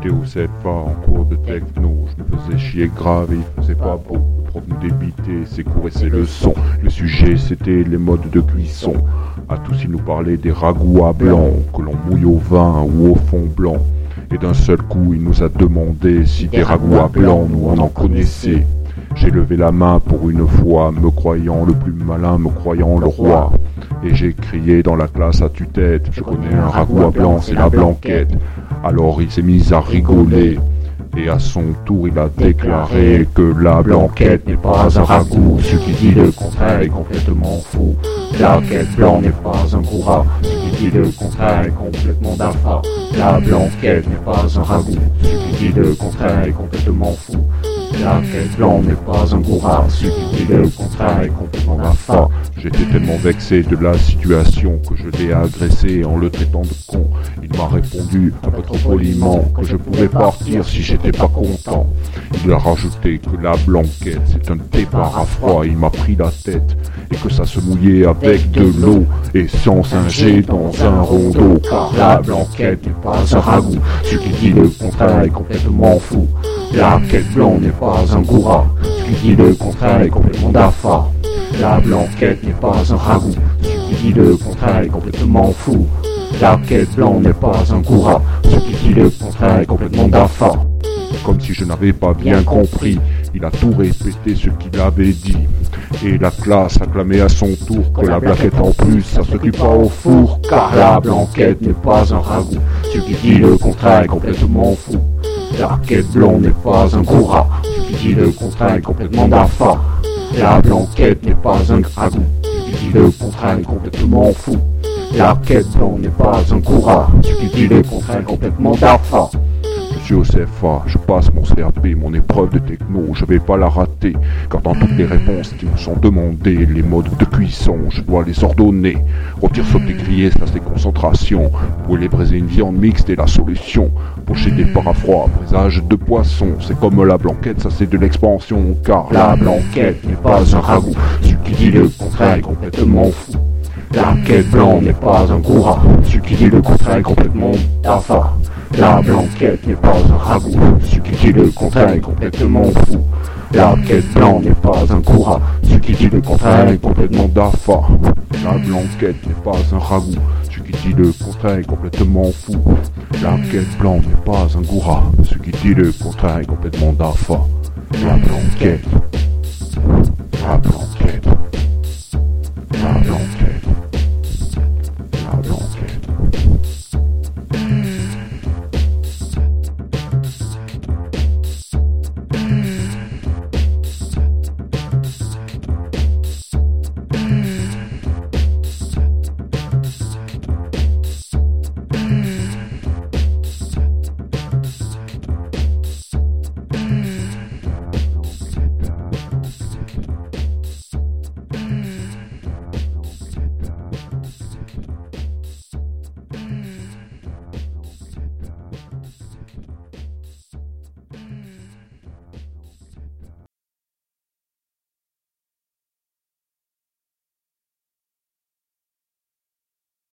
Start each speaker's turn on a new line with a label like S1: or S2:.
S1: J'étais au CFA en cours de techno, je me faisais chier grave et il faisait pas beau. Le prof nous débitait ses cours et ses leçons. Le sujet c'était les modes de cuisson. À tous il nous parlait des ragoûts à blanc, que l'on mouille au vin ou au fond blanc. Et d'un seul coup il nous a demandé si des ragoûts à blanc nous on en connaissait. J'ai levé la main pour une fois, me croyant le plus malin, me croyant le roi. Et j'ai crié dans la classe à tue-tête, je connais un ragoût à blanc, c'est la blanquette. Alors il s'est mis à rigoler, et à son tour il a déclaré que la blanquette n'est pas un ragoût. Ce qui dit le contraire est complètement fou. La blanquette blanc n'est pas un gros rat. Ce qui dit le contraire est complètement dafa. La blanquette n'est pas un ragoût. Ce qui dit le contraire est complètement fou. La blanquette blanc n'est pas un gros rat. Ce qui dit le contraire est complètement dafa. J'étais tellement vexé de la situation que je l'ai agressé en le traitant de con. Il m'a répondu un peu trop poliment que je pouvais partir si j'étais pas content. Il a rajouté que la blanquette c'est un départ à froid. Il m'a pris la tête et que ça se mouillait avec de l'eau et sans singer dans un rondeau. Car la blanquette n'est pas un ragoût. Ce qui dit le contraire est complètement fou. La blanquette blanc n'est pas un goura. Ce qui dit le contraire est complètement dafa. La blanquette n'est pas un ragoût. Ce qui dit le contraire est complètement fou. La blanquette blanc n'est pas un goura. Ce qui dit le contraire est complètement dafa. Comme si je n'avais pas bien compris, il a tout répété ce qu'il avait dit. Et la classe acclamait à son tour que la blanquette en plus ça se cuit pas au four. Car la blanquette n'est pas un ragoût. Ce qui dit le contraire est complètement fou. La blanquette blanc n'est pas un goura. Ce qui dit le contraire est complètement dafa. La blanquette n'est pas un ragoût. Ce qui dit le contraire est complètement fou. La blanquette blanc n'est pas un goura. Ce qui dit le contraire est complètement dafa. Je suis au CFA, je passe mon CAP, mon épreuve de techno, je vais pas la rater. Car dans toutes les réponses qui me sont demandées, les modes de cuisson, je dois les ordonner. Rôtir, sauter, griller, ça c'est concentration. Brûler, braiser une viande mixte est la solution. Pocher des parafroids, braisage de poisson, c'est comme la blanquette, ça c'est de l'expansion. Car la blanquette n'est pas un ragoût. Ce qui dit le contraire est complètement fou. La blanquette blanc n'est pas un goura. Ce qui dit le contraire est complètement dafa. La blanquette n'est pas un ragoût. Ce qui dit le contraire est complètement fou. La blanquette blanc n'est pas un goura. Ce qui dit le contraire est complètement dafa. La blanquette n'est pas un ragoût. Ce qui dit le contraire est complètement fou. La blanquette blanc n'est pas un goura. Ce qui dit le contraire est complètement dafa. La blanquette